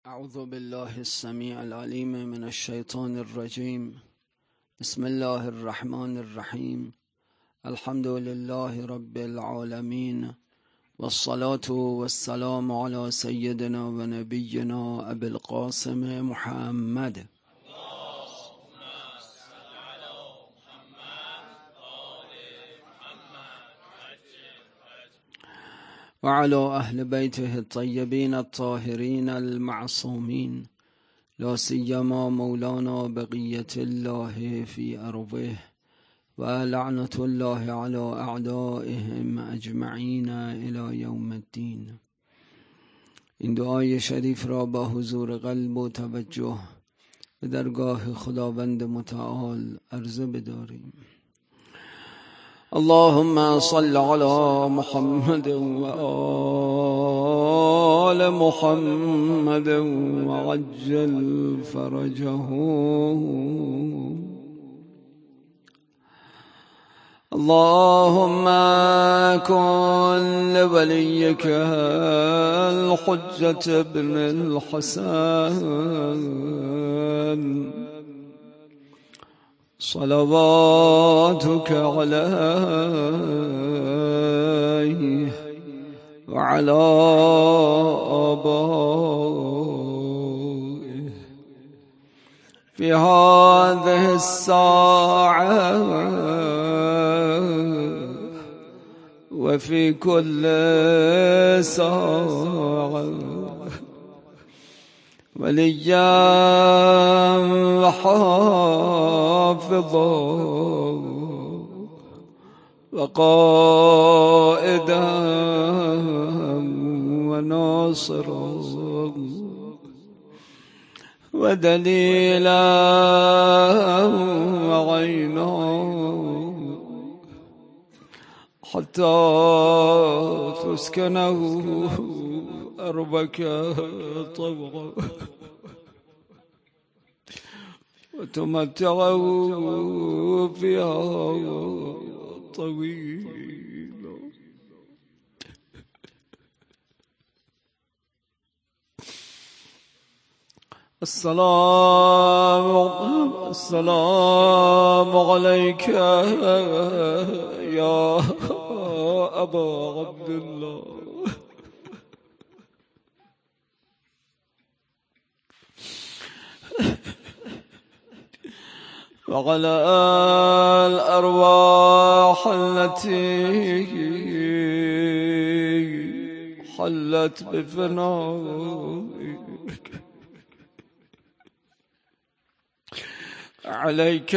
أعوذ بالله السميع العليم من الشيطان الرجيم. بسم الله الرحمن الرحيم. الحمد لله رب العالمين، والصلاة والسلام على سيدنا ونبينا أبي القاسم محمد وعلى أهل بيته الطيبين الطاهرين المعصومين، لا سيما مولانا بقية الله في أرضه، ولعنة الله على أعدائهم أجمعين إلى يوم الدين. این دعای شریف را با حضور قلب و توجه به درگاه خداوند متعال عرضه بداریم. اللهم صل على محمد وآل محمد وعجل فرجه. اللهم كن لوليك الحجة بن الحسن صلواتك عليه وعلى آبائه في هذه الساعة وفي كل ساعة، وليا وحافظا وقائدا وناصرا ودليلا وعينا، حتى تسكنه أرضك طوعا وتمتعه فيها طويلا. السلام عليك يا أبا عبد الله، وعلى الأرواح التي حلت بفنائك، عليك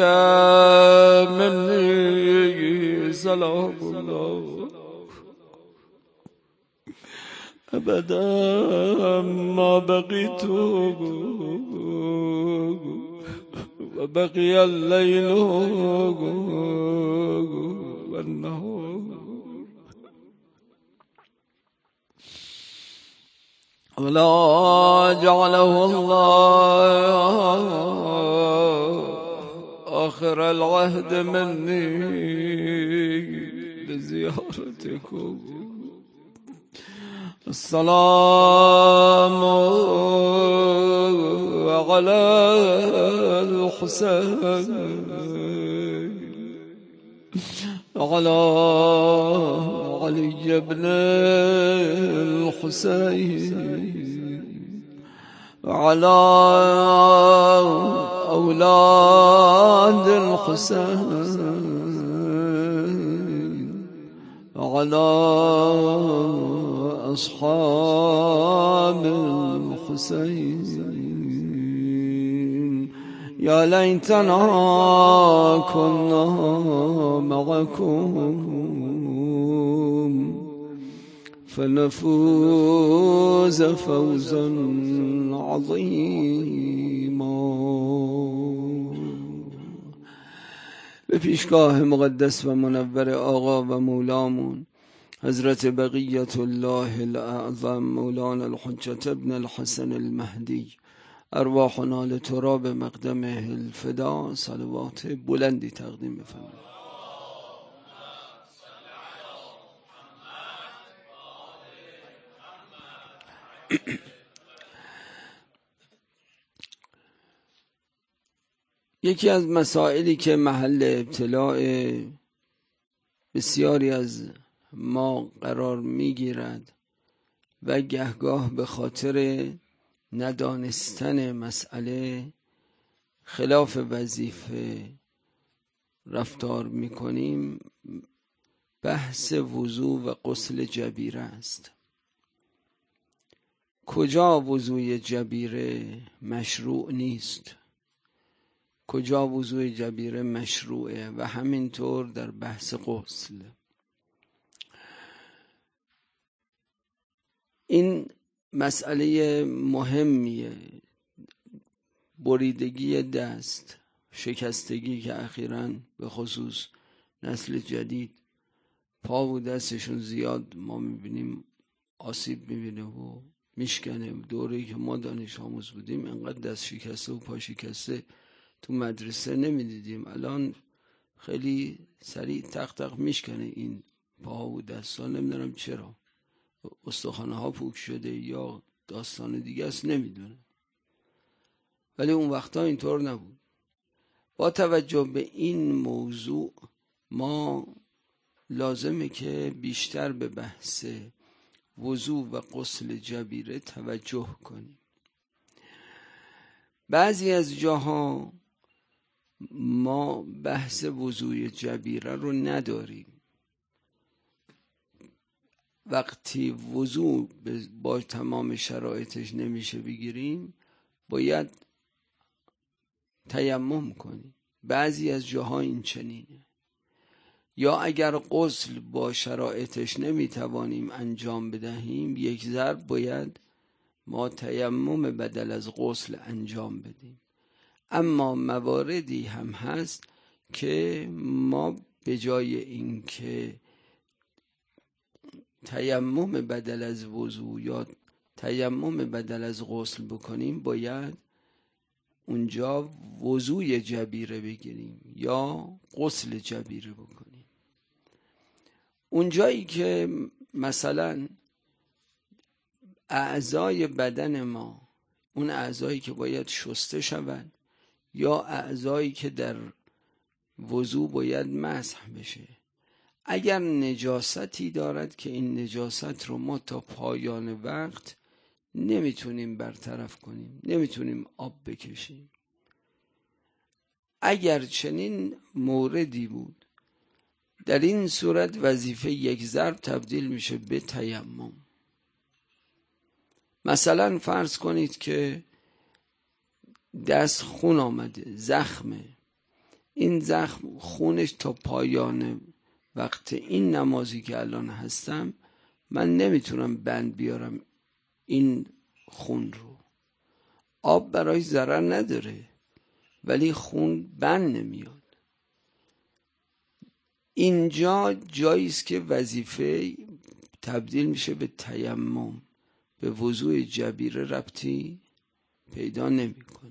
مني سلام الله أبدا ما بقيت وبقي الليل والنهار، ولا جعله الله آخر العهد مني لزيارتكم. السلام على الحسين وعلى علي بن الحسين وعلى أولاد الحسين وعلى أصحاب الحسين. يا ليتنا كنا معكم فنفوز فوزا عظيما. به پیشگاه مقدس و منور آقا و مولامون حضرت بقیت الله الاعظم مولانا الحجة ابن الحسن المهدی، ارواحنا لتراب مقدمه الفدا صلوات بلندی تقدیم بفرمایید. یکی از مسائلی که محل ابتلاع بسیاری از ما قرار میگیرد و گهگاه به خاطر ندانستن مسئله خلاف وظیفه رفتار میکنیم، بحث وضو و غسل جبیره است. کجا وضوی جبیره مشروع نیست، کجا وضوی جبیره مشروعه، و همینطور در بحث غسل. این مسئله مهمیه. بریدگی دست، شکستگی که اخیراً به خصوص نسل جدید پا و دستشون زیاد ما میبینیم آسیب میبینه و میشکنه. دوره‌ای که ما دانش آموز بودیم انقدر دست شکسته و پا شکسته تو مدرسه نمیدیدیم. الان خیلی سریع تق تق میشکنه این پا و دستا. نمیدونم چرا، استخوانه ها پوک شده یا داستان دیگه است، نمیدونم. ولی اون وقتا اینطور نبود. با توجه به این موضوع ما لازمه که بیشتر به بحث وضو و غسل جبیره توجه کنیم. بعضی از جاها ما بحث وضوی جبیره رو نداریم. وقتی وضو با تمام شرایطش نمیشه بگیریم، باید تیمم کنیم. بعضی از جاها این چنینه. یا اگر غسل با شرایطش نمیتوانیم انجام بدهیم، یک ضرب باید ما تیمم بدل از غسل انجام بدیم. اما مواردی هم هست که ما به جای اینکه تیمم بدل از وضو یا تیمم بدل از غسل بکنیم، باید اونجا وضوی جبیره بگیریم یا غسل جبیره بکنیم. اونجایی که مثلا اعضای بدن ما، اون اعضایی که باید شسته شوند یا اعضایی که در وضو باید مسح بشه، اگر نجاستی دارد که این نجاست رو ما تا پایان وقت نمیتونیم برطرف کنیم، نمیتونیم آب بکشیم، اگر چنین موردی بود، در این صورت وظیفه یک ضرب تبدیل میشه به تیمم. مثلا فرض کنید که دست خون آمده، زخمه، این زخم خونش تا پایان وقت این نمازی که الان هستم من نمیتونم بند بیارم این خون رو. آب برای ضرر نداره ولی خون بند نمیاد. اینجا جایی است که وظیفه تبدیل میشه به تیمم، به وضوء جبیره ربطی پیدا نمیکنه.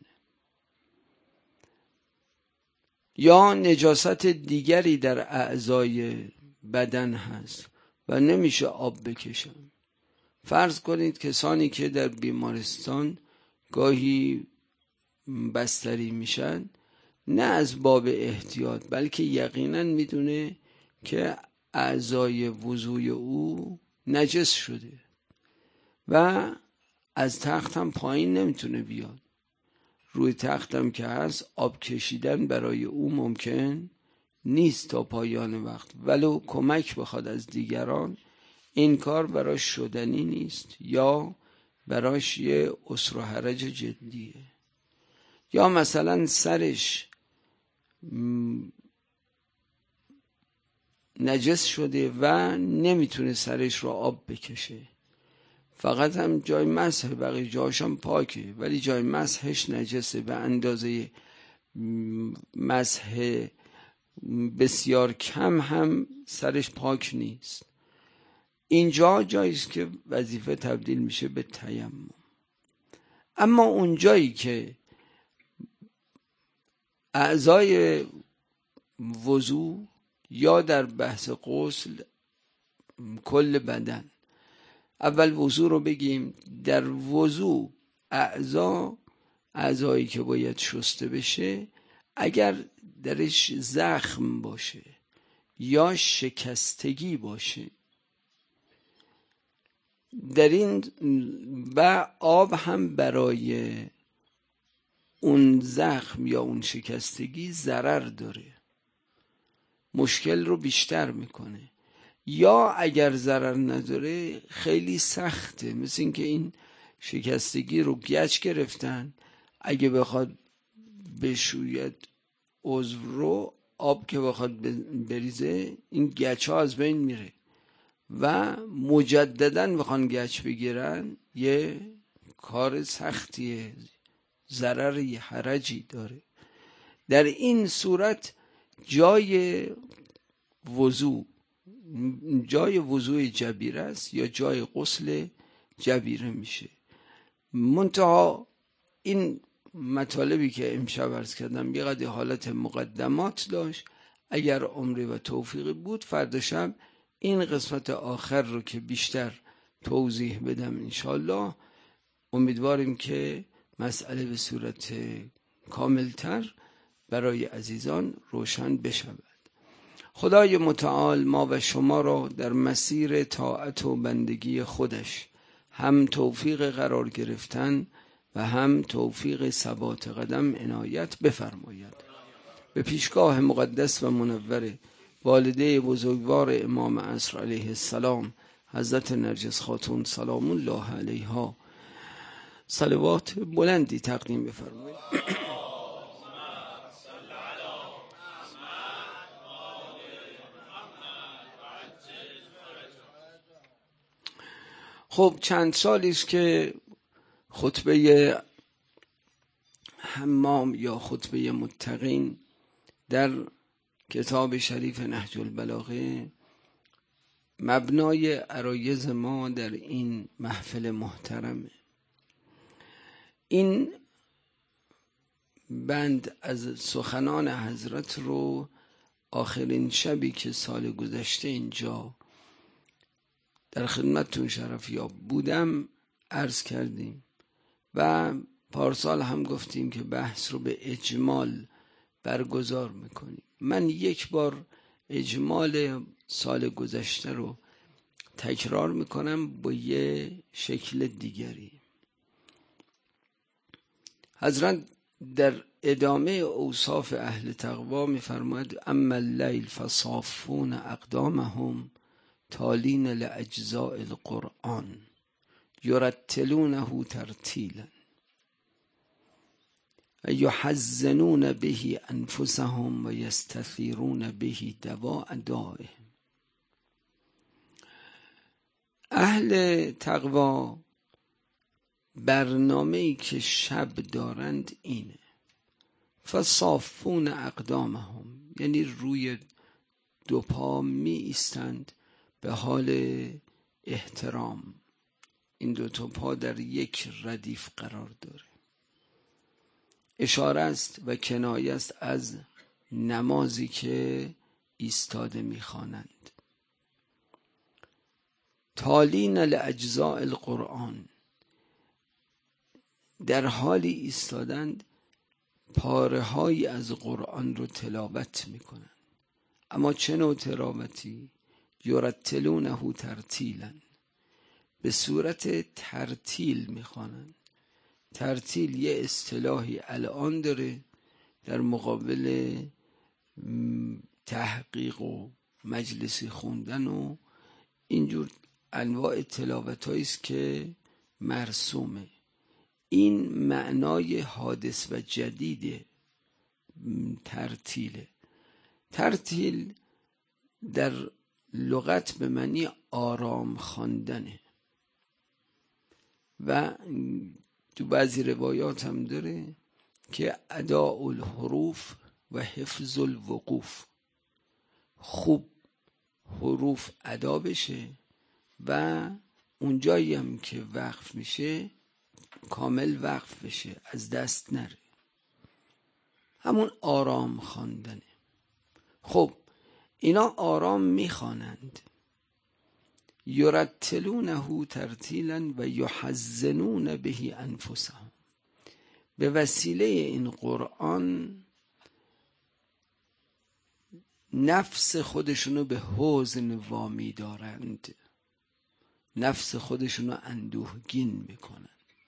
یا نجاست دیگری در اعضای بدن هست و نمیشه آب بکشن. فرض کنید کسانی که در بیمارستان گاهی بستری میشن، نه از باب احتیاط بلکه یقینا میدونه که اعضای وضوی او نجس شده و از تخت هم پایین نمیتونه بیاد. روی تخت هم که هست آب کشیدن برای او ممکن نیست تا پایان وقت، ولو کمک بخواد از دیگران این کار براش شدنی نیست یا براش یه عسر و حرج جدیه. یا مثلا سرش نجس شده و نمیتونه سرش رو آب بکشه، فقط هم جای مسح، بقیه جاش هم پاکه ولی جای مسحش نجسه، به اندازه مسح بسیار کم هم سرش پاک نیست. اینجا جاییست که وظیفه تبدیل میشه به تیمم. اما اونجایی که اعضای وضو یا در بحث غسل کل بدن، اول وضو رو بگیم. در وضو اعضایی که باید شسته بشه اگر درش زخم باشه یا شکستگی باشه در این و آب هم برای اون زخم یا اون شکستگی ضرر داره، مشکل رو بیشتر میکنه. یا اگر ضرر نداره خیلی سخته، مثل این که این شکستگی رو گچ گرفتن، اگه بخواد بشوید عضو رو، آب که بخواد بریزه این گچ ها از بین میره و مجددا بخوان گچ بگیرن یه کار سختیه، ضرر حرجی داره. در این صورت جای وضوع جبیره است یا جای غسل جبیره میشه. منتها این مطالبی که امشب عرض کردم یه قدر حالت مقدمات داشت، اگر عمری و توفیقی بود فردا شب این قسمت آخر رو که بیشتر توضیح بدم انشالله. امیدواریم که مسئله به صورت کاملتر برای عزیزان روشن بشود. خدای متعال ما و شما را در مسیر طاعت و بندگی خودش هم توفیق قرار گرفتن و هم توفیق ثبات قدم عنایت بفرماید. به پیشگاه مقدس و منور والده بزرگوار امام عصر علیه السلام حضرت نرجس خاتون سلام الله علیها صلوات بلندی تقدیم بفرمایید. خب چند سالی است که خطبه حمام یا خطبه متقین در کتاب شریف نهج البلاغه مبنای عرایض ما در این محفل محترمه. این بند از سخنان حضرت رو آخرین شبی که سال گذشته اینجا در خدمتتون شرفیاب بودم عرض کردیم و پارسال هم گفتیم که بحث رو به اجمال برگزار میکنیم. من یک بار اجمال سال گذشته رو تکرار میکنم با یه شکل دیگری. حضرت در ادامه اوصاف اهل تقوا میفرماید اما اللیل فصافون اقدامهم تالین لاجزاء القرآن یرتلونه ترتیلا و یحزنون به انفسهم و یستثیرون به دواء دائهم. اهل تقوا برنامه‌ای که شب دارند اینه، فصافون اقدامهم، یعنی روی دو پا می ایستند به حال احترام. این دو تا پا در یک ردیف قرار داره. اشاره است و کنایه است از نمازی که ایستاده می‌خوانند. تالین لاجزاء القرآن، در حالی ایستادند پاره‌هایی از قرآن رو تلاوت می‌کنند. اما چه نوع تلاوتی؟ یرتلونه ترتیلا، به صورت ترتیل می‌خوانند. ترتیل یه اصطلاحی الان داره در مقابل تحقیق و مجلسی خوندن و اینجور انواع تلاوت‌هایی است که مرسومه. این معنای حادث و جدید ترتیله. ترتیل در لغت به معنی آرام خواندنه و تو بعضی روایات هم داره که اداء الحروف و حفظ الوقوف، خوب حروف ادا بشه و اونجایی هم که وقف میشه کامل وقف بشه، از دست نره. همون آرام خواندنه. خب اینا آرام میخوانند. یرتلونه ترتیلا و یحزنون به انفسهم، به وسیله این قرآن نفس خودشونو به حزن وامی دارند، نفس خودشونو اندوهگین میکنن.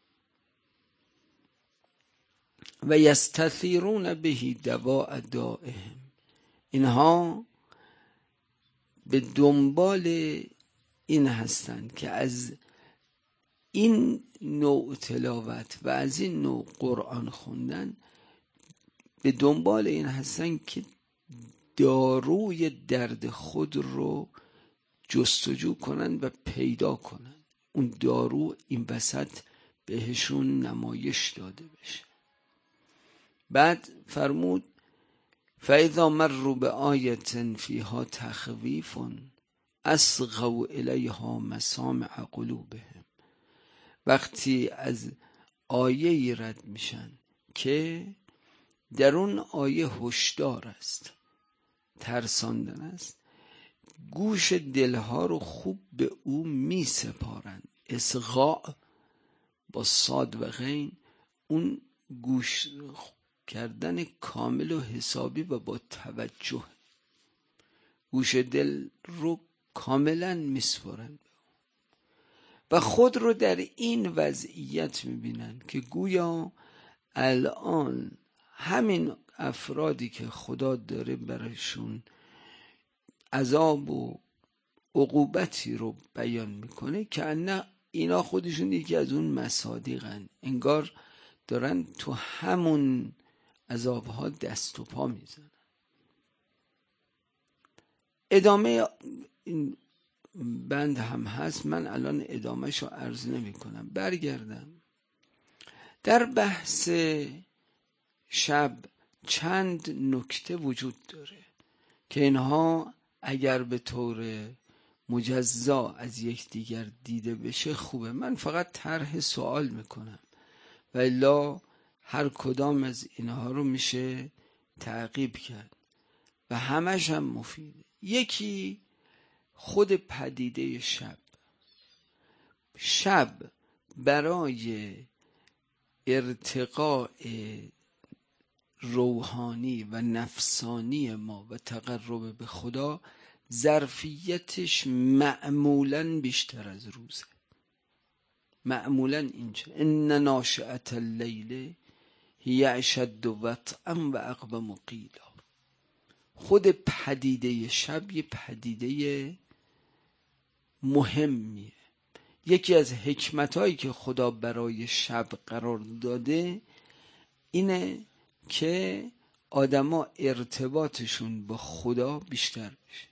و یستثیرون بهی دواء دائهم، اینها به دنبال این هستند که از این نوع تلاوت و از این نوع قرآن خوندن به دنبال این هستن که داروی درد خود رو جستجو کنن و پیدا کنن. اون دارو این وسط بهشون نمایش داده بشه. بعد فرمود فاذا مروا بآیة فیها تخویف اصغوا الیها مسامع قلوبهم، وقتی از آیه رد میشن که در اون آیه هشدار است، ترساندن است، گوش دلها رو خوب به او می سپارند. اصغاء با صاد و غین، اون گوش کردن کامل و حسابی و با توجه، گوش دل رو کاملا می سپارند و خود رو در این وضعیت می بینن که گویا الان همین افرادی که خدا داره برایشون عذاب و عقوبتی رو بیان میکنه که نه اینا خودشون یکی از اون مصادیقن، انگار دارن تو همون عذابها دست و پا میزنن. ادامه این بند هم هست، من الان ادامهش رو عرض نمی کنم. برگردم در بحث شب چند نکته وجود داره که اینها اگر به طور مجزا از یکدیگر دیده بشه خوبه. من فقط طرح سوال میکنم و الا هر کدام از اینها رو میشه تعقیب کرد و همش هم مفیده. یکی خود پدیده شب. شب برای ارتقاء روحانی و نفسانی ما و تقرب به خدا ظرفیتش معمولاً بیشتر از روزه. معمولاً اینجا ان ناشئة اللیل هی اشد وطئا و اقوم قیلا. خود پدیده شب یه پدیده مهمیه. یکی از حکمتایی که خدا برای شب قرار داده اینه که آدما ارتباطشون با خدا بیشتر بشه.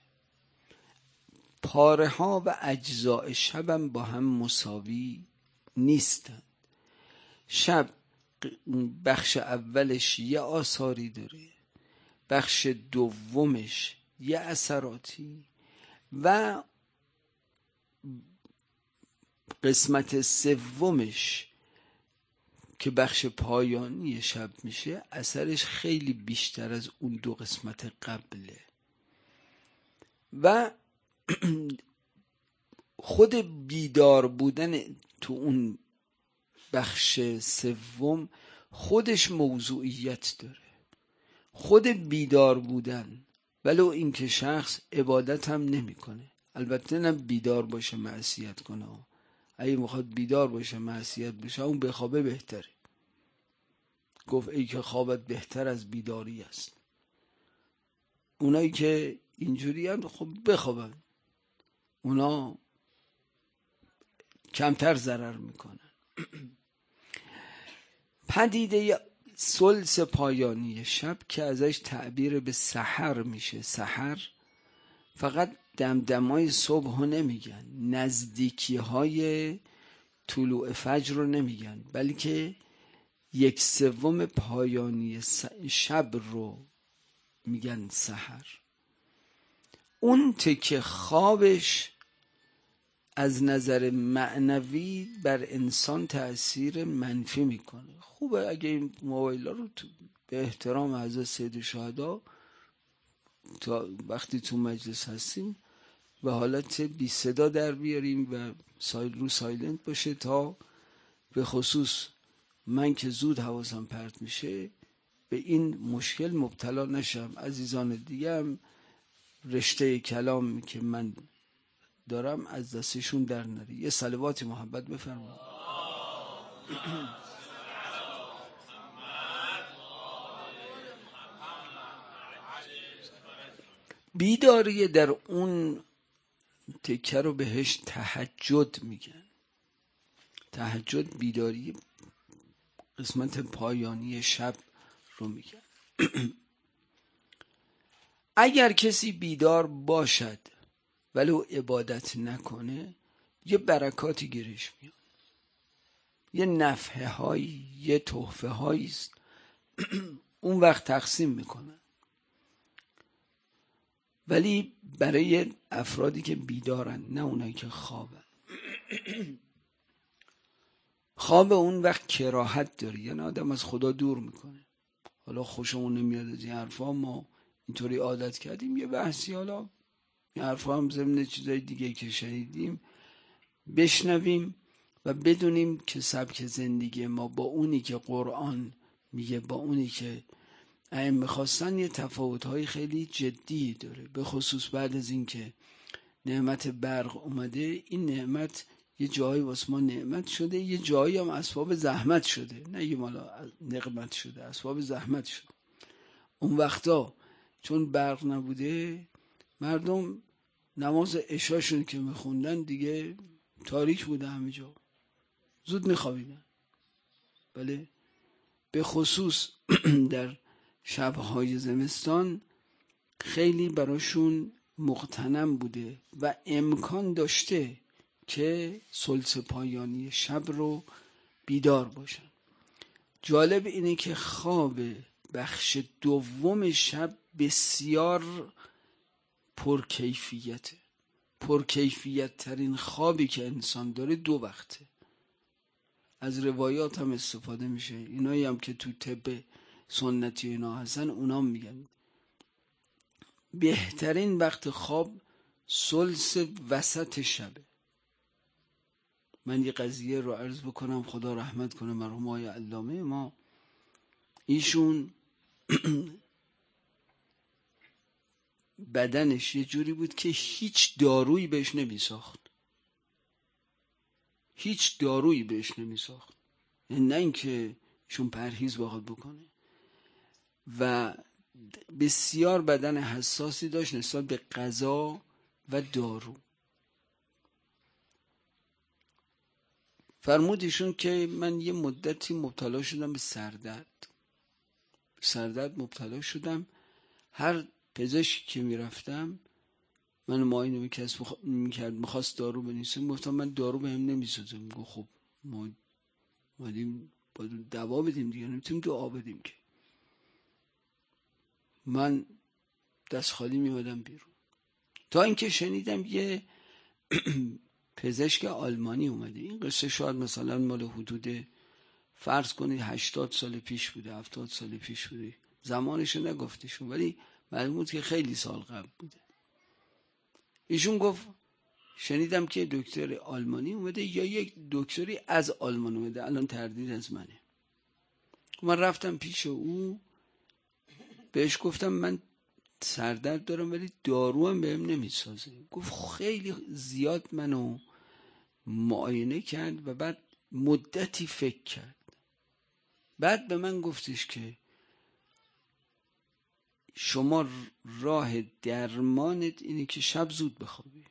پاره ها و اجزاء شب هم با هم مساوی نیستن. شب بخش اولش یه آثاری داره، بخش دومش یه اثراتی و قسمت سومش که بخش پایانی شب میشه اثرش خیلی بیشتر از اون دو قسمت قبله و خود بیدار بودن تو اون بخش سوم خودش موضوعیت داره. خود بیدار بودن ولو اینکه شخص عبادت هم نمیکنه، البته نه بیدار باشه معصیت کنه، اگه میخواد بیدار باشه معصیت بشه اون بخوابه بهتره. گفت ای که خوابت بهتر از بیداری است. اونایی که اینجوری هم خب بخوابن، اونا کمتر ضرر میکنن. پدیده ثلث پایانی شب که ازش تعبیر به سحر میشه. سحر فقط دمدمای صبح رو نمیگن، نزدیکی های طلوع فجر رو نمیگن، بلکه 1/3 پایانی شب رو میگن سحر. اون تکه خوابش از نظر معنوی بر انسان تأثیر منفی میکنه. خوبه اگه این موبایل ها رو به احترام حضرت سید شهدا تا وقتی تو مجلس هستیم به حالت بی صدا در بیاریم و رو سایلنت باشه تا به خصوص من که زود حواسم پرت میشه به این مشکل مبتلا نشم. عزیزان دیگه هم رشته کلامی که من دارم از دستشون در نره. یه صلواتی محبت بفرمایید. بیداری در اون تکه رو بهش تهجد میگن. تهجد بیداری قسمت پایانی شب رو میگن. اگر کسی بیدار باشد ولو عبادت نکنه یه برکاتی گیرش میاد، یه نفحه هایی، یه تحفه هایی است اون وقت تقسیم میکنن. ولی برای افرادی که بیدارن، نه اونایی که خوابن. خواب اون وقت کراهت داره، یعنی آدم از خدا دور میکنه. حالا خوشمون نمیاد از این حرفا، ما اینطوری عادت کردیم یه بحثی، حالا این حرفا هم ضمن چیزای دیگه که شنیدیم بشنویم و بدونیم که سبک زندگی ما با اونی که قرآن میگه، با اونی که ائمه خواستن، یه تفاوت‌های خیلی جدی داره. به خصوص بعد از این که نعمت برق اومده، این نعمت یه جایی واسه ما نعمت شده، یه جایی هم اسباب زحمت شده، نه یه مالا نقمت شده، اسباب زحمت شده. اون وقتا چون برق نبوده، مردم نماز عشاشون که میخوندن دیگه تاریک بوده، همه جا زود میخوابیدن. بله، به خصوص در شبهای زمستان خیلی براشون مغتنم بوده و امکان داشته که ثلث پایانی شب رو بیدار باشن. جالب اینه که خواب بخش دوم شب بسیار پرکیفیته. پرکیفیت ترین خوابی که انسان داره 2 وقته. از روایات هم استفاده میشه، اینایی هم که تو طب سنتی اینا هستن اونا میگن بهترین وقت خواب ثلث وسط شبه. من یه قضیه رو عرض بکنم، خدا رحمت کنه مرحوم آقای علامه ما. ایشون بدنش یه جوری بود که هیچ دارویی بهش نمیساخت. هیچ دارویی بهش نمیساخت، نه اینکه ایشون پرهیز بخواد بکنه. و بسیار بدن حساسی داشت نسبت به غذا و دارو. فرمود ایشون که من یه مدتی مبتلا شدم به سردرد مبتلا شدم. هر پزشکی که میرفتم من معاینه میکرد، میخواست دارو بنویسم، گفتم من دارو بهم نمیسازه. میگه خب ما اومدیم باید دوا بدیم دیگه، نمیتونیم دعا بدیم که. من دست خالی میادم بیرون. تا اینکه شنیدم یه پزشک آلمانی اومده. این قصه شاید مثلا مال حدود فرض کنید 80 سال پیش بوده، 70 سال پیش بوده، زمانشو نگفتشون ولی معلوم بود که خیلی سال قبل بوده. ایشون گفت شنیدم که دکتر آلمانی اومده یا یک دکتری از آلمان اومده، الان تردید از منه. من رفتم پیش او، بهش گفتم من سردرد دارم ولی دارو هم بهم نمیسازه. گفت خیلی زیاد منو معاینه کرد و بعد مدتی فکر کرد. بعد به من گفتش که شما راه درمانت اینه که شب زود بخوابی.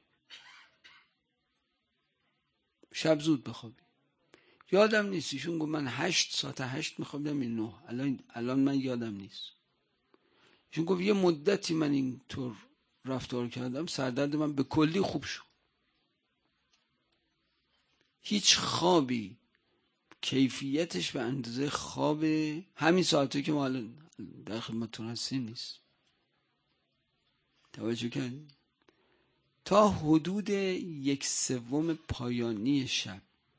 شب زود بخوابی. یادم نیست ایشون گفت من 8 ساعت 8 میخوابیدم این 9. الان من یادم نیست. ایشون گفت یه مدتی من اینطور رفتار کردم، سردرد من به کلی خوب شد. هیچ خوابی کیفیتش به اندازه خواب همین ساعتی که ما الان در خدمتتون هستیم نیست. توجه کردید؟ تا حدود 1/3 پایانی شب.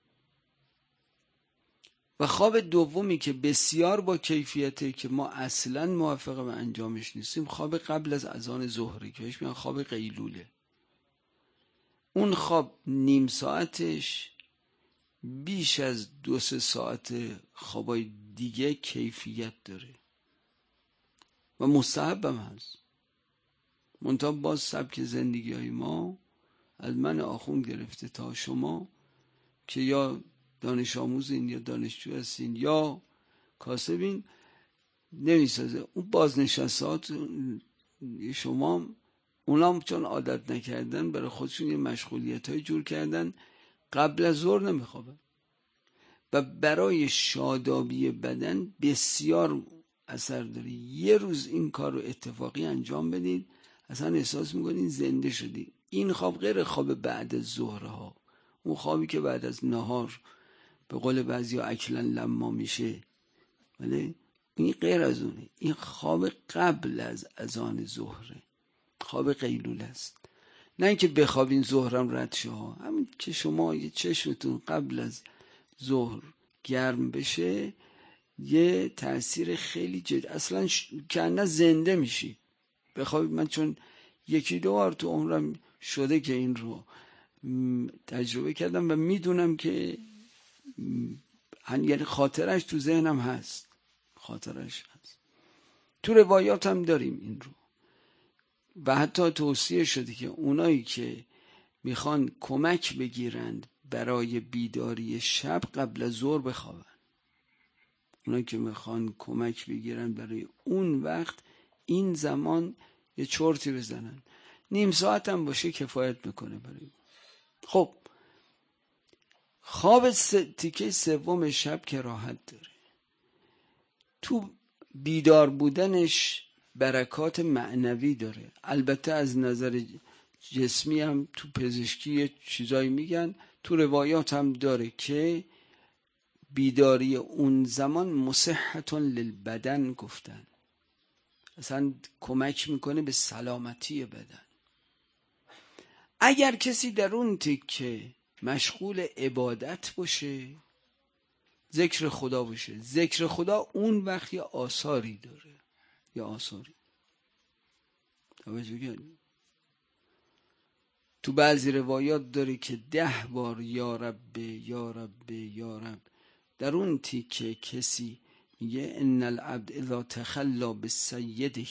و خواب دومی که بسیار با کیفیته که ما اصلا موافق به انجامش نیستیم، خواب قبل از اذان ظهره که بهش میگن خواب قیلوله. اون خواب نیم ساعتش بیش از 2-3 ساعت خوابای دیگه کیفیت داره و مستحبم هست. منتها باز سبک زندگی های ما از من آخوند گرفته تا شما که یا دانش آموزین یا دانشجو هستین یا کاسبین نمیسازه. اون بازنشستات شما اونام چون عادت نکردن برای خودشون یه مشغولیت های جور کردن، قبل از ظهر نمیخوابن و برای شادابی بدن بسیار اثر داره. یه روز این کار رو اتفاقی انجام بدید، اصلا احساس میکنین زنده شدید. این خواب غیر خواب بعد از ظهرها، اون خوابی که بعد از نهار به قول بعضی ها اکلن لما میشه، ولی این غیر از اونه. این خواب قبل از اذان ظهره، خواب قیلوله است. نه اینکه بخوابین ظهرم رد شه، همین که شما یه چشمتون قبل از ظهر گرم بشه یه تأثیر خیلی جدی، اصلا کنه زنده میشی بخوابید. من چون یکی دو بار تو عمرم شده که این رو تجربه کردم و میدونم که یعنی خاطرش تو ذهنم هست، خاطرش هست. تو روایات هم داریم این رو و حتی توصیه شده که اونایی که میخوان کمک بگیرند برای بیداری شب قبل از ظهر بخوابن. اونایی که میخوان کمک بگیرن برای اون وقت این زمان یه چرتی بزنن، نیم ساعت هم باشه کفایت میکنه برای. خب خواب تیکه سوم شب که راحت داره، تو بیدار بودنش برکات معنوی داره. البته از نظر جسمی هم تو پزشکی چیزایی میگن، تو روایات هم داره که بیداری اون زمان مصحتون للبدن گفتن، اصلا کمک میکنه به سلامتی بدن. اگر کسی در اون تیکه مشغول عبادت باشه، ذکر خدا باشه، ذکر خدا اون وقت یه آثاری داره، یه آثاری تو بعضی روایات داره که 10 بار یا رب یا رب یا رب. در اون تیکه کسی میگه ان العبد اذا تخلا بسیده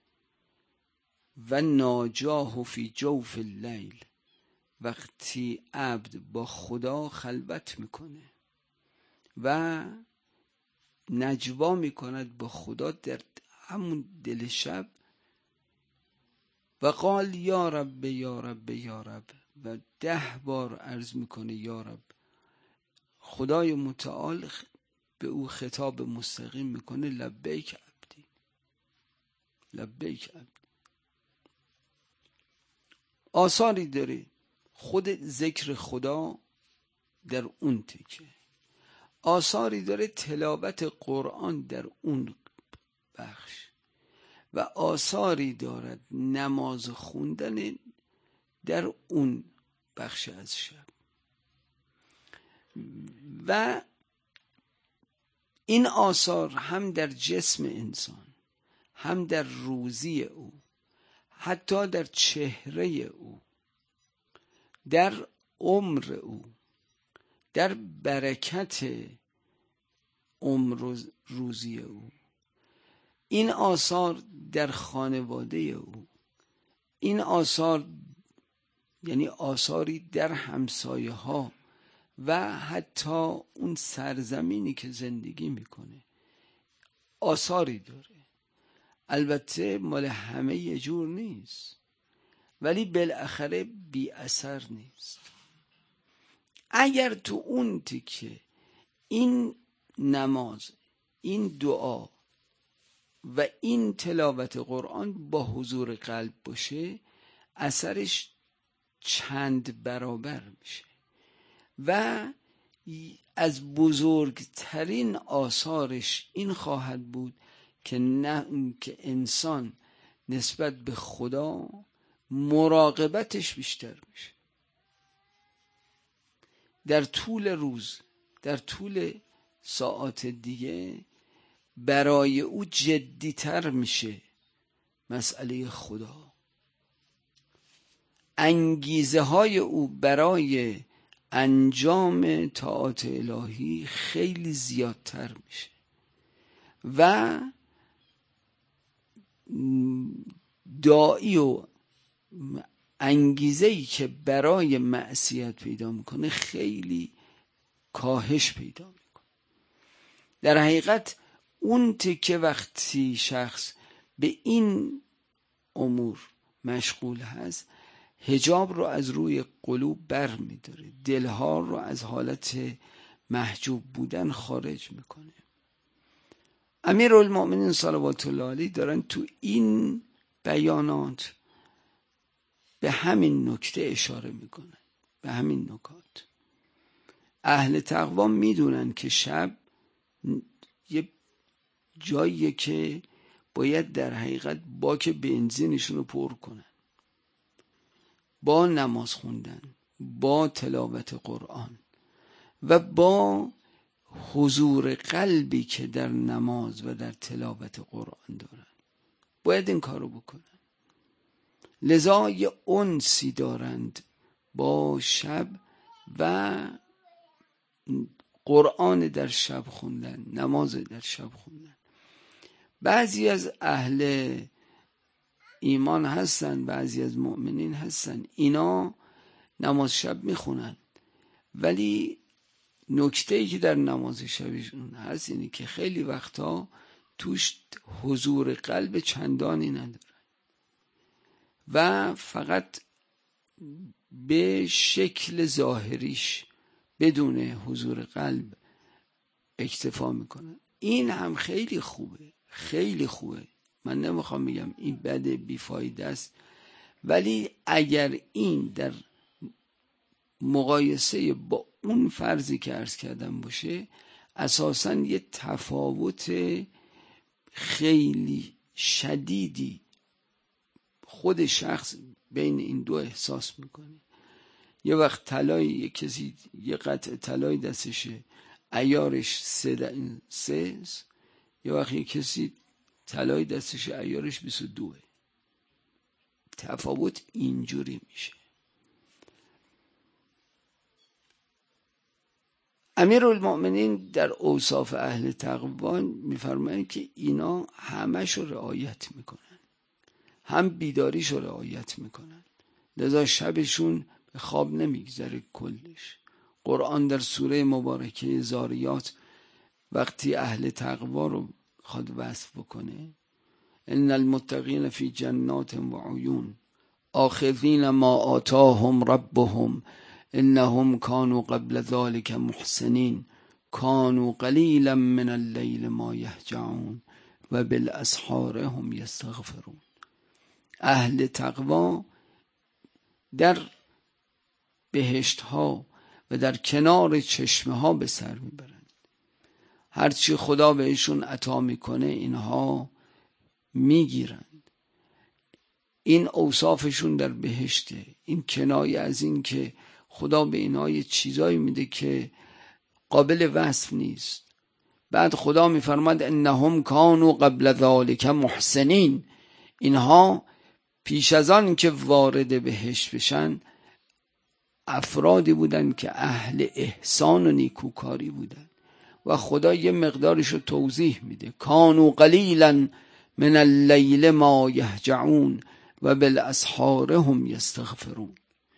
و ناجاه فی جوف اللیل، وقتی عبد با خدا خلوت میکنه و نجوا میکند با خدا در همون دل شب و قال یا رب یا رب یا رب و 10 بار عرض میکنه یا رب، خدای متعال به او خطاب مستقیم میکنه لبیک عبدی، لبیک عبدی. آثاری داره خود ذکر خدا در اون تیکه، آثاری داره تلاوت قرآن در اون بخش و آثاری دارد نماز خوندن در اون بخش از شب. و این آثار هم در جسم انسان، هم در روزی او، حتی در چهره او، در عمر او، در برکت عمر و روزی او، این آثار در خانواده او، این آثار یعنی آثاری در همسایه ها و حتی اون سرزمینی که زندگی میکنه آثاری داره. البته مال همه یه جور نیست، ولی بالاخره بی اثر نیست. اگر تو اون تیکه این نماز، این دعا و این تلاوت قرآن با حضور قلب باشه، اثرش چند برابر میشه و از بزرگترین آثارش این خواهد بود که انسان نسبت به خدا مراقبتش بیشتر میشه. در طول روز، در طول ساعات دیگه برای او جدیتر میشه مسئله خدا، انگیزه های او برای انجام طاعات الهی خیلی زیادتر میشه و داعی و انگیزه‌ای که برای معصیت پیدا میکنه خیلی کاهش پیدا میکنه. در حقیقت اون تکه وقتی شخص به این امور مشغول هست، حجاب رو از روی قلوب بر میداره، دلها رو از حالت محجوب بودن خارج میکنه. امیرالمؤمنین صلوات الله علیه دارن تو این بیانات به همین نکته اشاره میکنن، به همین نکات. اهل تقوا میدونن که شب یه جاییه که باید در حقیقت باک بنزینشون رو پر کنن با نماز خوندن، با تلاوت قرآن و با حضور قلبی که در نماز و در تلاوت قرآن دارن. باید این کارو بکنن. لذا یه انسی دارند با شب و قرآن در شب خوندن، نماز در شب خوندن. بعضی از اهل ایمان هستن، بعضی از مؤمنین هستن، اینا نماز شب میخونن، ولی نکته‌ای که در نماز شبشون هست اینه که خیلی وقتا توش حضور قلب چندانی ندارن و فقط به شکل ظاهریش بدون حضور قلب اکتفا میکنن. این هم خیلی خوبه، خیلی خوبه. من نمیخوام بگم این بده، بیفایده است، ولی اگر این در مقایسه با اون فرضی که عرض کردم باشه، اساساً یه تفاوت خیلی شدیدی خود شخص بین این دو احساس میکنه. یه وقت طلای یه کسی یه قطعه طلای دستشه عیارش 3 یه وقت یه کسی طلای دستشه عیارش 22. تفاوت اینجوری میشه. امیرالمؤمنین در اوصاف اهل تقوا میفرمایند که اینا همش رو رعایت میکنن، هم بیداریش رو رعایت میکنن، لذا شبشون به خواب نمیگذره کلش. قرآن در سوره مبارکه زاریات وقتی اهل تقوا رو خود وصف بکنه، ان المتقین فی جنات و عیون آخذین ما آتاهم ربهم انهم كانوا قبل ذلك محسنین كانوا قلیلا من اللیل ما یهجعون و بالاسحار هم یستغفرون. اهل تقوا در بهشت ها و در کنار چشمه ها به سر میبرند. هرچی خدا بهشون عطا میکنه اینها میگیرند. این اوصافشون در بهشته. این کنایه از این که خدا به اینها یه چیزایی میده که قابل وصف نیست. بعد خدا میفرماد انهم كانوا قبل ذلك محسنین، اینها پیش از آن که وارد بهشت بشن افرادی بودن که اهل احسان و نیکوکاری بودن و خدا یه مقدارش رو توضیح میده. كانوا قلیلا من اللیل ما یهجعون و بالاسحار هم یستغفرون.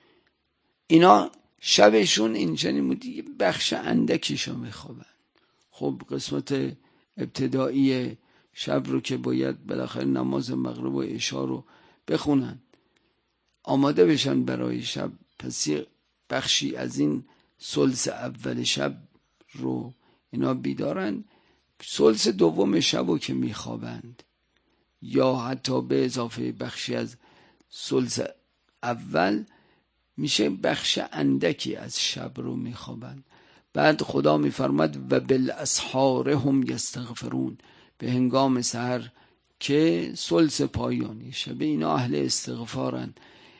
اینا شبشون اینجوری بود یه بخش اندکیشو میخوابن. خب قسمت ابتدایی شب رو که باید بالاخره نماز مغرب و عشا رو بخونن، آماده بشن برای شب، پس یه بخشی از این ثلث اول شب رو اینا بیدارن. ثلث دوم شب رو که میخوابند یا حتی به اضافه بخشی از ثلث اول میشه بخش اندکی از شب رو میخوابند. بعد خدا میفرماد و بالاسحار هم یستغفرون، به هنگام سحر که ثلث پایانی شب اینا اهل استغفارن.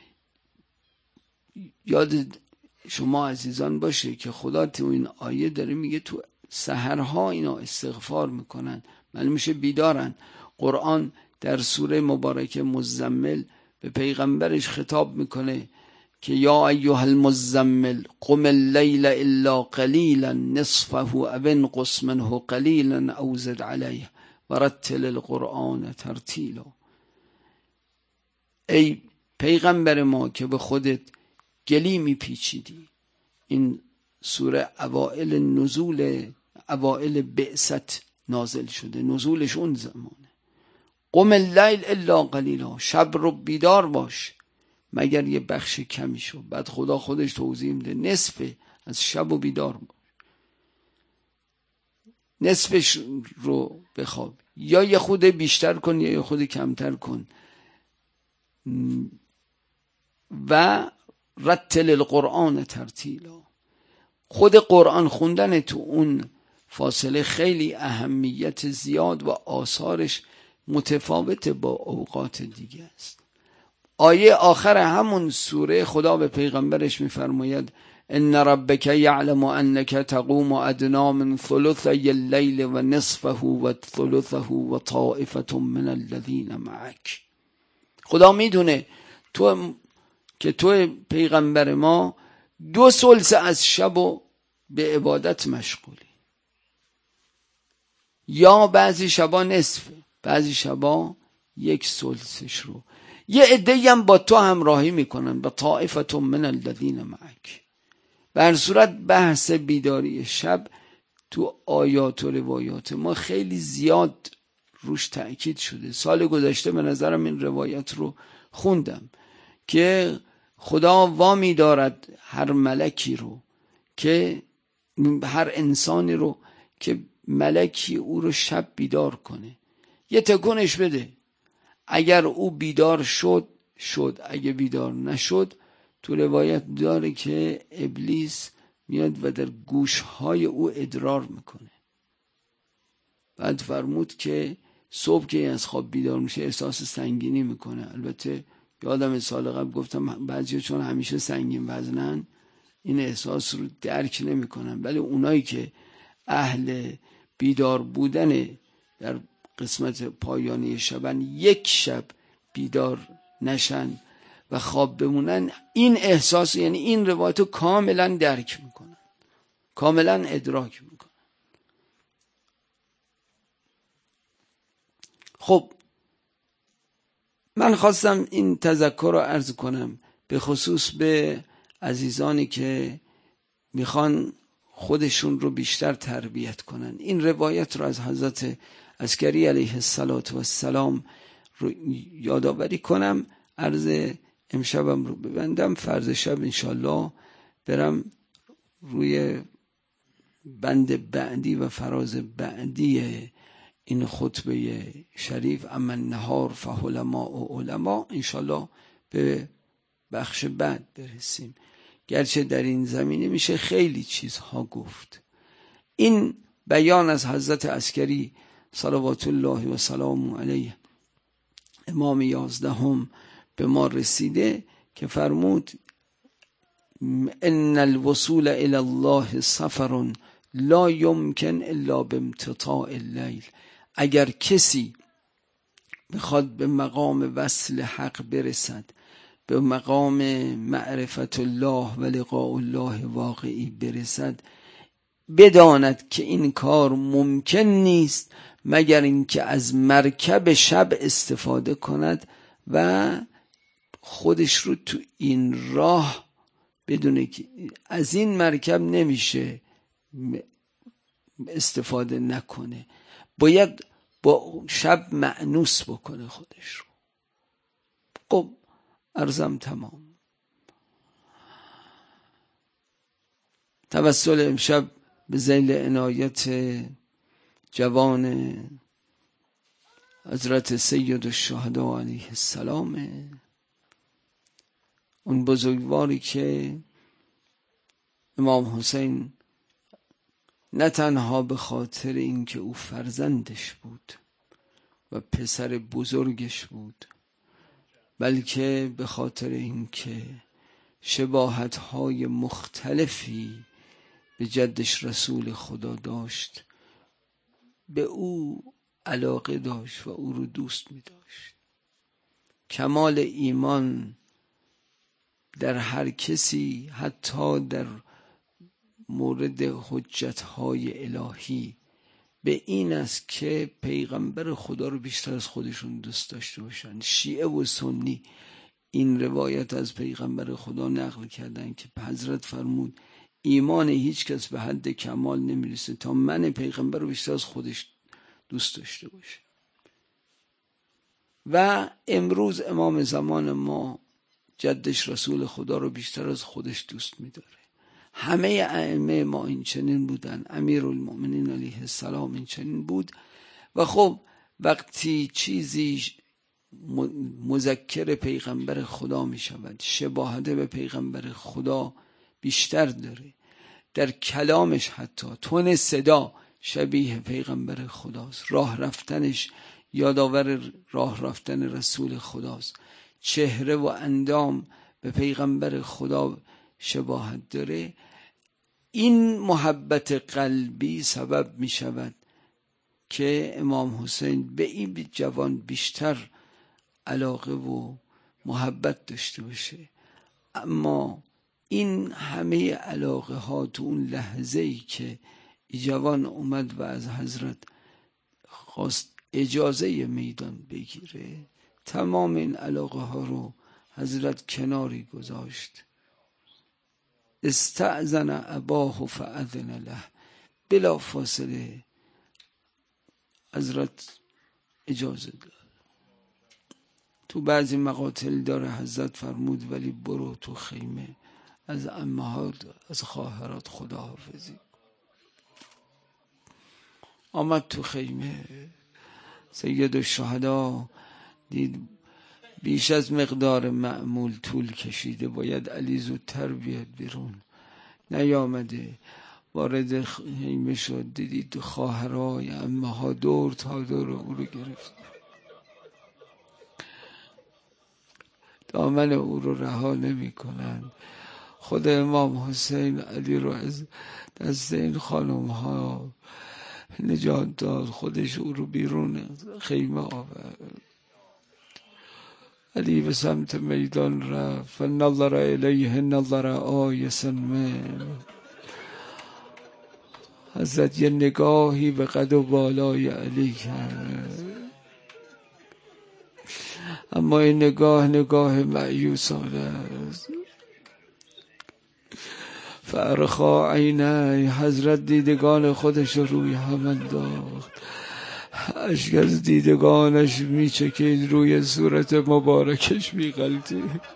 یاد شما عزیزان باشه که خدا تو این آیه داره میگه تو سحرها اینا استغفار میکنن، معلوم میشه بیدارن. قرآن در سوره مبارکه مزمل به پیغمبرش خطاب میکنه که یا ایها المزمل قم اللیل الا قلیلا نصفه او انقص منه قلیلا او زد علیه و رتل القرآن ترتیلا. ای پیغمبر ما که به خودت گلی میپیچیدی. این سوره اوائل بعثت نازل شده، نزولش اون زمانه. قم اللیل الا قلیلا، شب رو بیدار باش مگر یه بخش کمی شو. بعد خدا خودش توضیح میده نصف از شب و بیدار باش، نصفش رو بخواب، یا یه خود بیشتر کن یا یه خود کمتر کن. و رتل القرآن ترتیلا، خود قرآن خوندن تو اون فاصله خیلی اهمیت زیاد و آثارش متفاوت با اوقات دیگه است. آیه آخر همون سوره خدا به پیغمبرش میفرماید ان ربک یعلم انک تقوم ادنی من ثلثی اللیل و نصفه و ثلثه و طائفة من الذین معک. خدا میدونه تو پیغمبر ما 2/3 از شب به عبادت مشغولی، یا بعضی شبا نصفه، بعضی شبا 1/3 رو. یه عده‌ای هم با تو همراهی میکنن، با طائفة من الذین معک. به هر صورت بحث بیداری شب تو آیات و روایات ما خیلی زیاد روش تأکید شده. سال گذشته به نظرم این روایت رو خوندم که خدا وامی دارد هر ملکی رو، که هر انسانی رو که ملکی او رو شب بیدار کنه، یه تکونش بده. اگر او بیدار شد، اگه بیدار نشد، تو روایت داره که ابلیس میاد و در گوشهای او ادرار میکنه. بعد فرمود که صبح که از خواب بیدار میشه احساس سنگینی میکنه. البته یادم سال قبل گفتم بعضی چون همیشه سنگین وزنن این احساس رو درک نمیکنن، ولی اونایی که اهل بیدار بودن در قسمت پایانی شبن، یک شب بیدار نشن و خواب بمونن، این احساس، یعنی این روایت رو کاملا درک میکنن، کاملا ادراک میکنن. خب من خواستم این تذکر رو عرض کنم به خصوص به عزیزانی که میخوان خودشون رو بیشتر تربیت کنن. این روایت رو از حضرت عسکری علیه السلام رو یادآوری کنم. عرض امشبم رو ببندم، فرض شب انشالله برم روی بند بعدی و فراز بعدی این خطبه شریف، اما النهار فحلماء و علما، انشالله به بخش بعد برسیم. گرچه در این زمینه میشه خیلی چیزها گفت. این بیان از حضرت عسکری صلوات الله و سلام علیه، امام 11 به ما رسیده که فرمود ان الوصول الی الله سفر لا یمکن الا بامتطاع اللیل. اگر کسی بخواد به مقام وصل حق برسد، به مقام معرفت الله و لقاء الله واقعی برسد، بداند که این کار ممکن نیست مگر اینکه از مرکب شب استفاده کند و خودش رو تو این راه بدونه که از این مرکب نمیشه استفاده نکنه، باید با شب مأنوس بکنه خودش رو. خب عرضم تمام. توسل امشب به ذیل عنایت جوان حضرت سید الشهدا علیه السلام، اون بزرگواری که امام حسین نه تنها به خاطر اینکه او فرزندش بود و پسر بزرگش بود، بلکه به خاطر اینکه شباهت‌های مختلفی به جدش رسول خدا داشت، به او علاقه داشت و او رو دوست می داشت. کمال ایمان در هر کسی، حتی در مورد حجت‌های الهی، به این است که پیغمبر خدا رو بیشتر از خودشون دوست داشته باشن. شیعه و سنی این روایت از پیغمبر خدا نقل کردن که حضرت فرمود ایمان هیچ کس به حد کمال نمیرسه تا من پیغمبر رو بیشتر از خودش دوست داشته باشه. و امروز امام زمان ما جدش رسول خدا رو بیشتر از خودش دوست می‌داره. همه ائمه ما این چنین بودن، امیرالمؤمنین علیه السلام این چنین بود. و خب وقتی چیزی مذکر پیغمبر خدا می شود، شباهت به پیغمبر خدا بیشتر داره، در کلامش حتی تون صدا شبیه پیغمبر خداست، راه رفتنش یادآور راه رفتن رسول خداست، چهره و اندام به پیغمبر خدا شباهت داره، این محبت قلبی سبب می شود که امام حسین به این جوان بیشتر علاقه و محبت داشته باشه. اما این همه علاقه ها تو اون لحظه‌ای که جوان اومد و از حضرت خواست اجازه میدان بگیره، تمام این علاقه ها رو حضرت کناری گذاشت. استأذن اباه فاذن له، بلا فاصله حضرت اجازه داد. تو بعضی مقاتل داره حضرت فرمود ولی برو تو خیمه از عمهات از خواهرات خداحافظی. آمد تو خیمه، سید الشهدا دید بیش از مقدار معمول طول کشیده، باید علی زودتر بیاد بیرون، نیامده. وارد خیمه شد، دیدید خواهرای عمه‌ها دور تا دور او رو گرفت، دامن او رو رها نمی کنن. خود امام حسین علی رو از دست این خانم ها نجات داد، خودش او رو بیرون خیمه آورد. علی به سمت میدان رفت، فنظر الیه نظر آیس من. حضرت یه نگاهی به قد و بالای علی کرد، اما این نگاه مأیوسانه است. فارخا عینی، حضرت دیدگان خودش روی هم انداخت، اشک از دیدگانش میچکید، روی صورت مبارکش میغلطید.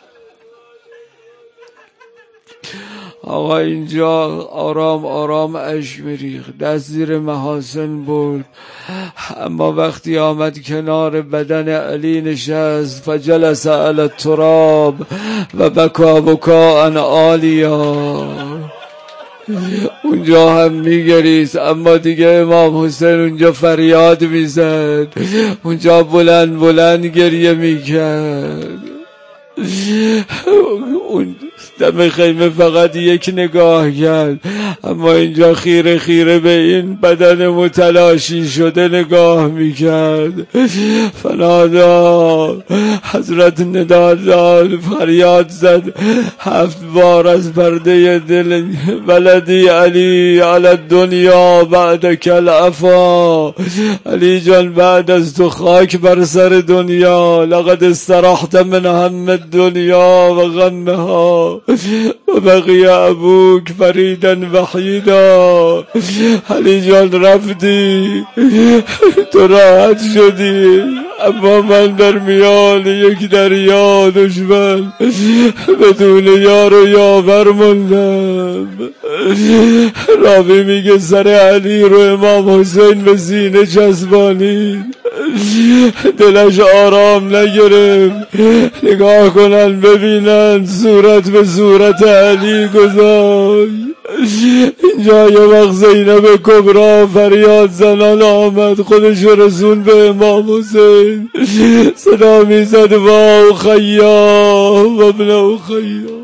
آقا اینجا آرام آرام اشک میریخت، دست زیر محاسن بود، اما وقتی آمد کنار بدن علی نشست، فجلس علی التراب و بکا بکاء عالیا. اونجا هم میگریست، اما دیگه امام حسین اونجا فریاد میزد، اونجا بلند بلند گریه میکرد. اون دم خیمه فقط یک نگاه کرد، اما اینجا خیره خیره به این بدن متلاشی شده نگاه میکرد. فنادا، حضرت ندا داد، فریاد زد 7 بار از پرده دل، ولدی علی علی الدنیا بعد کل عفا. علی جان بعد از تو خاک بر سر دنیا، لقد استراحت من هم الدنیا و غمها و بقی ابوک فریدا وحیدا. علی جان رفتی، تو راحت شدی، اما من در میان یک دریا دشمن بدون یار و یاور موندم. راوی میگه سر علی رو امام حسین به سینه چسبانید، دلش آرام نگرفت. نگاه کنن ببینن، صورت به صورت علی گذاشت. اینجا یه وقت زینب کبرا فریاد زنان آمد، خودش رسول به امام حسین، صدا میزد وا اخیا و ابن اخیا.